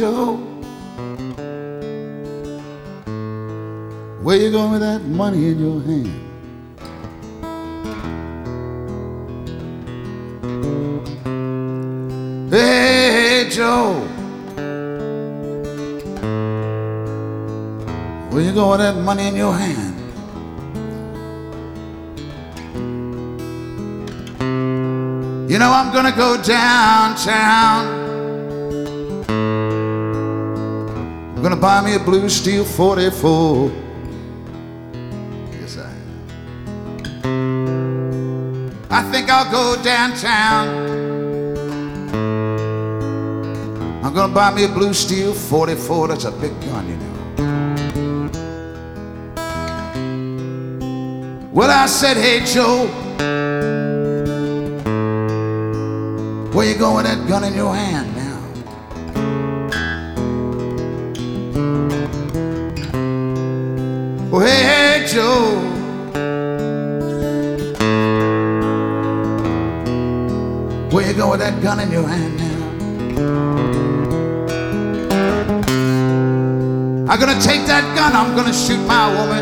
Joe, where you going with that money in your hand? Hey, Joe, where you going with that money in your hand? You know I'm gonna go downtown. I'm gonna buy me a blue steel 44. Yes, I am. I think I'll go downtown. I'm gonna buy me a blue steel 44. That's a big gun, you know. Well, I said, hey, Joe, where you going with that gun in your hand now? Oh, hey, hey, Joe, where you going with that gun in your hand now? I'm gonna take that gun, I'm gonna shoot my woman.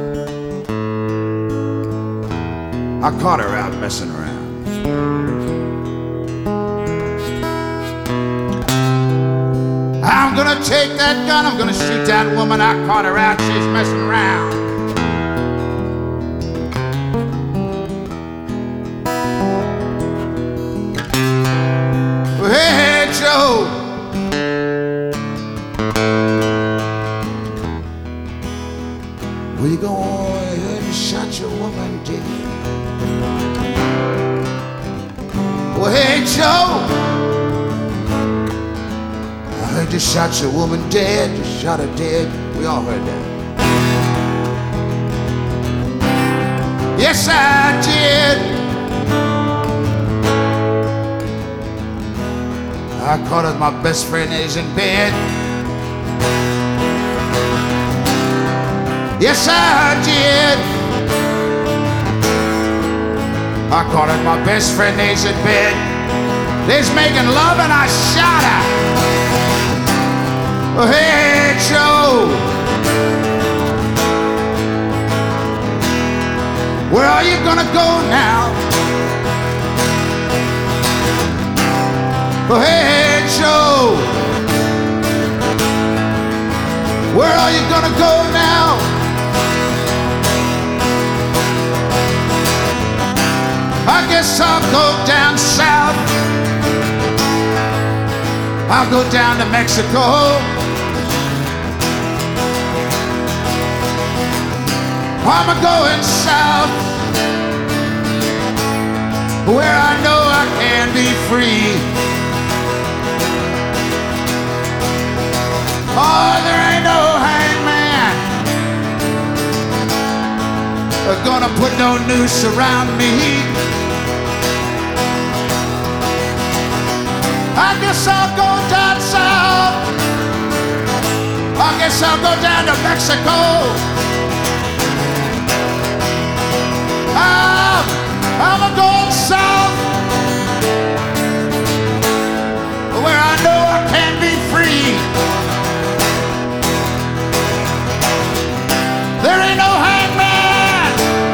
I caught her out messing around. I'm gonna take that gun, I'm gonna shoot that woman. I caught her out, she's messing around. Well, hey, hey, Joe, where you going? I heard you shot your woman dead. Well, hey, Joe, I heard you shot your woman dead. You shot her dead. We all heard that. Yes, I did. I caught her, my best friend is in bed. Yes, I did. I caught her, my best friend is in bed. They's making love and I shot her. Oh, hey, Joe, where are you gonna go now? Oh, hey, Joe, where are you gonna go now? I guess I'll go down south. I'll go down to Mexico. I'm going south, where I know I can be free. Oh, there ain't no hangman gonna put no noose around me. I guess I'll go down south. I guess I'll go down to Mexico. I'm going south, where I know I can be free. There ain't no hangman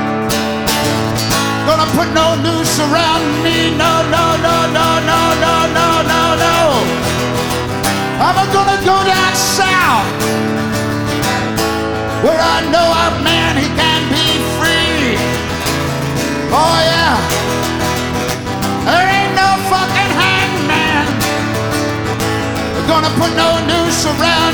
gonna put no noose around me. No, no, no, no, no, no, no, no, no. I'm gonna go down south, where I know a man, he can be free. Oh yeah, there ain't no fucking hangman gonna put no noose around